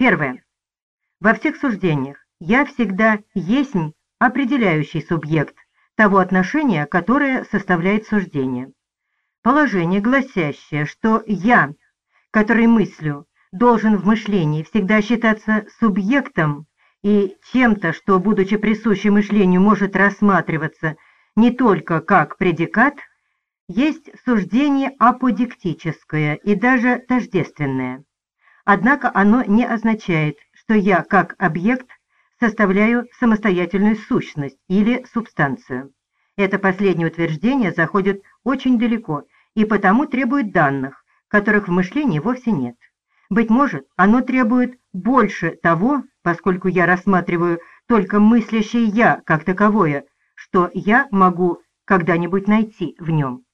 Первое. Во всех суждениях я всегда есть определяющий субъект того отношения, которое составляет суждение. Положение, гласящее, что я, который мыслю, должен в мышлении всегда считаться субъектом и чем-то, что, будучи присущим мышлению, может рассматриваться не только как предикат, есть суждение аподиктическое и даже тождественное. Однако оно не означает, что я, как объект, составляю самостоятельную сущность или субстанцию. Это последнее утверждение заходит очень далеко и потому требует данных, которых в мышлении вовсе нет. Быть может, оно требует больше того, поскольку я рассматриваю только мыслящее «я» как таковое, что я могу когда-нибудь найти в нем.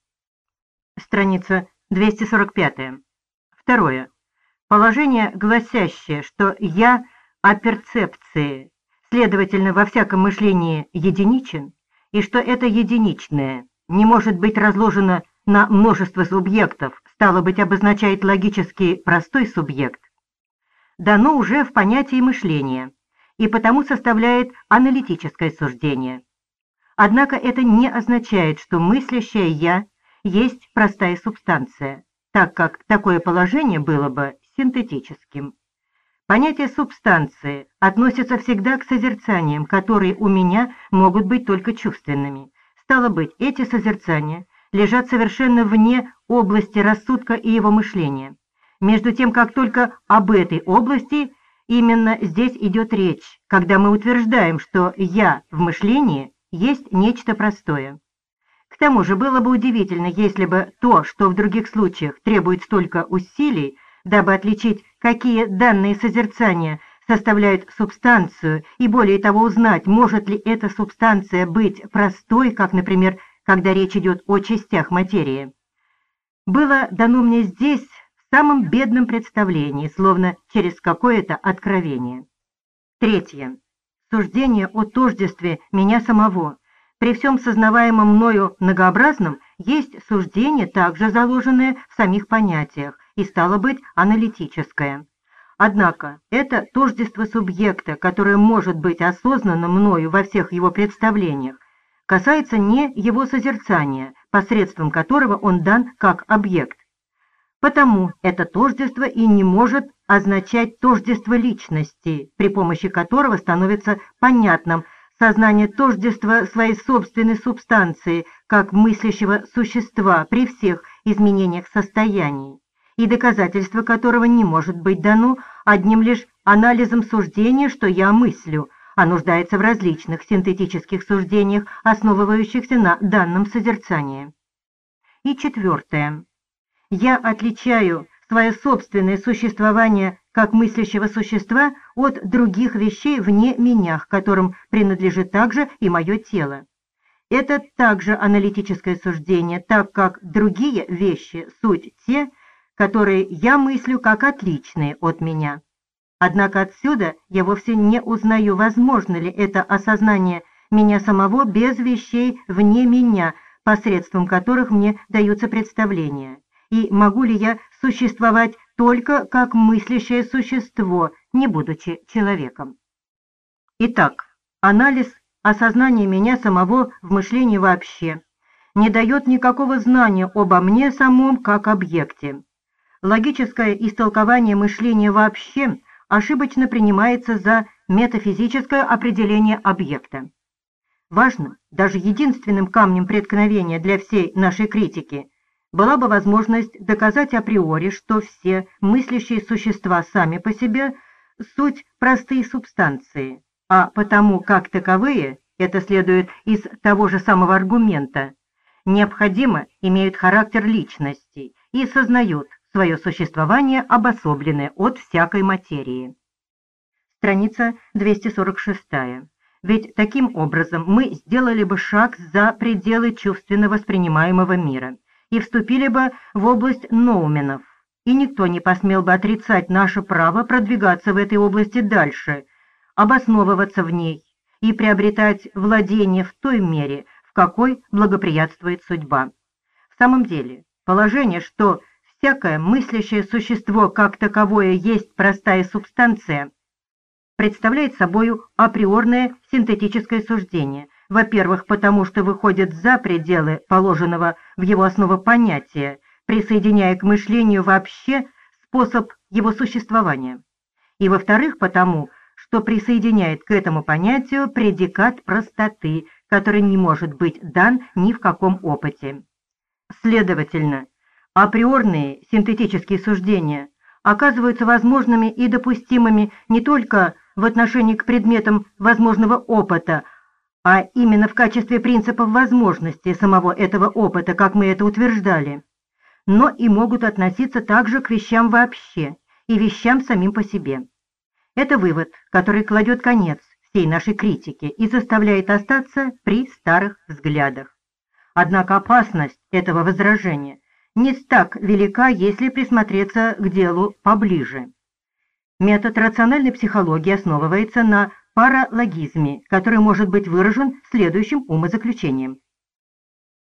Страница 245. Второе. Положение, гласящее, что «я» о перцепции, следовательно, во всяком мышлении единичен, и что это единичное не может быть разложено на множество субъектов, стало быть, обозначает логически простой субъект, дано уже в понятии мышления и потому составляет аналитическое суждение. Однако это не означает, что мыслящее «я» есть простая субстанция, так как такое положение было бы синтетическим. Понятие субстанции относится всегда к созерцаниям, которые у меня могут быть только чувственными. Стало быть, эти созерцания лежат совершенно вне области рассудка и его мышления. Между тем, как только об этой области именно здесь идет речь, когда мы утверждаем, что «я» в мышлении есть нечто простое. К тому же было бы удивительно, если бы то, что в других случаях требует столько усилий, дабы отличить, какие данные созерцания составляют субстанцию, и более того узнать, может ли эта субстанция быть простой, как, например, когда речь идет о частях материи, было дано мне здесь в самом бедном представлении, словно через какое-то откровение. Третье. Суждение о тождестве меня самого при всем сознаваемом мною многообразном есть суждение, также заложенное в самих понятиях, и стало быть аналитическое. Однако это тождество субъекта, которое может быть осознано мною во всех его представлениях, касается не его созерцания, посредством которого он дан как объект. Потому это тождество и не может означать тождество личности, при помощи которого становится понятным сознание тождества своей собственной субстанции, как мыслящего существа при всех изменениях состояний, и доказательство которого не может быть дано одним лишь анализом суждения, что я мыслю, а нуждается в различных синтетических суждениях, основывающихся на данном созерцании. И четвертое. Я отличаю свое собственное существование как мыслящего существа от других вещей вне меня, к которым принадлежит также и мое тело. Это также аналитическое суждение, так как другие вещи – суть те, которые я мыслю как отличные от меня. Однако отсюда я вовсе не узнаю, возможно ли это осознание меня самого без вещей вне меня, посредством которых мне даются представления. И могу ли я существовать только как мыслящее существо, не будучи человеком? Итак, анализ осознания меня самого в мышлении вообще не дает никакого знания обо мне самом как объекте. Логическое истолкование мышления вообще ошибочно принимается за метафизическое определение объекта. Важным, даже единственным камнем преткновения для всей нашей критики была бы возможность доказать априори, что все мыслящие существа сами по себе суть простые субстанции, а потому как таковые, это следует из того же самого аргумента, необходимо имеют характер личности и сознают свое существование обособленное от всякой материи. Страница 246. Ведь таким образом мы сделали бы шаг за пределы чувственно воспринимаемого мира и вступили бы в область ноуменов, и никто не посмел бы отрицать наше право продвигаться в этой области дальше, обосновываться в ней и приобретать владение в той мере, в какой благоприятствует судьба. В самом деле, положение, что всякое мыслящее существо как таковое есть простая субстанция, представляет собою априорное синтетическое суждение. Во-первых, потому что выходит за пределы положенного в его основу понятия, присоединяя к мышлению вообще способ его существования. И во-вторых, потому что присоединяет к этому понятию предикат простоты, который не может быть дан ни в каком опыте. Следовательно, априорные синтетические суждения оказываются возможными и допустимыми не только в отношении к предметам возможного опыта, а именно в качестве принципов возможности самого этого опыта, как мы это утверждали, но и могут относиться также к вещам вообще и вещам самим по себе. Это вывод, который кладет конец всей нашей критике и заставляет остаться при старых взглядах. Однако опасность этого возражения не так велика, если присмотреться к делу поближе. Метод рациональной психологии основывается на паралогизме, который может быть выражен следующим умозаключением.